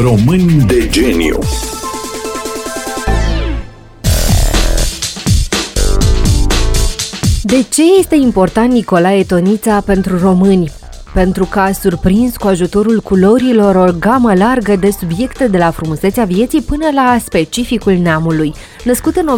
Români de geniu. De ce este important Nicolae Tonița pentru români? Pentru că a surprins cu ajutorul culorilor o gamă largă de subiecte, de la frumusețea vieții până la specificul neamului. Născut în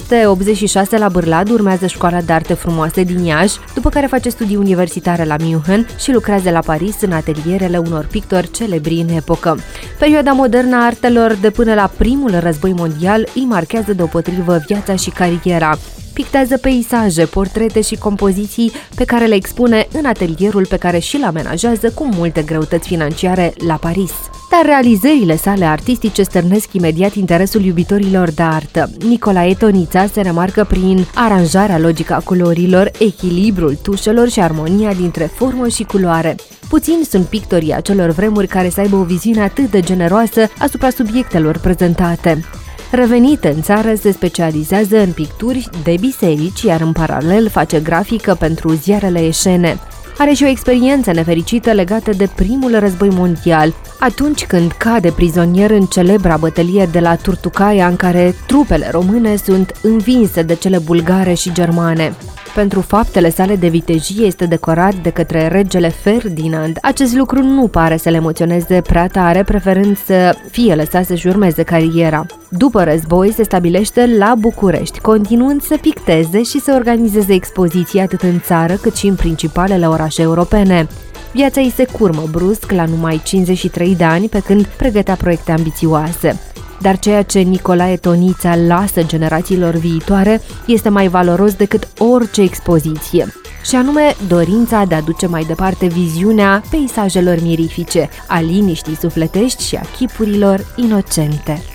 1886 la Bârlad, urmează școala de arte frumoase din Iași, după care face studii universitare la München și lucrează la Paris în atelierele unor pictori celebri în epocă. Perioada modernă a artelor de până la primul război mondial îi marchează deopotrivă viața și cariera. Pictează peisaje, portrete și compoziții pe care le expune în atelierul pe care și-l amenajează cu multe greutăți financiare la Paris. Dar realizările sale artistice stârnesc imediat interesul iubitorilor de artă. Nicolae Tonița se remarcă prin aranjarea logică a culorilor, echilibrul tușelor și armonia dintre formă și culoare. Puțini sunt pictorii acelor vremuri care să aibă o viziune atât de generoasă asupra subiectelor prezentate. Revenit în țară, se specializează în picturi de biserici, iar în paralel face grafică pentru ziarele eșene. Are și o experiență nefericită legată de primul război mondial, atunci când cade prizonier în celebra bătălie de la Turtucaia, în care trupele române sunt învinse de cele bulgare și germane. Pentru faptele sale de vitejie este decorat de către regele Ferdinand. Acest lucru nu pare să le emoționeze prea tare, preferând să fie lăsat să-și urmeze cariera. După război se stabilește la București, continuând să picteze și să organizeze expoziții atât în țară cât și în principalele orașe europene. Viața îi se curmă brusc la numai 53 de ani, pe când pregătea proiecte ambițioase. Dar ceea ce Nicolae Tonița lasă generațiilor viitoare este mai valoros decât orice expoziție, și anume dorința de a duce mai departe viziunea peisajelor mirifice, a liniștii sufletești și a chipurilor inocente.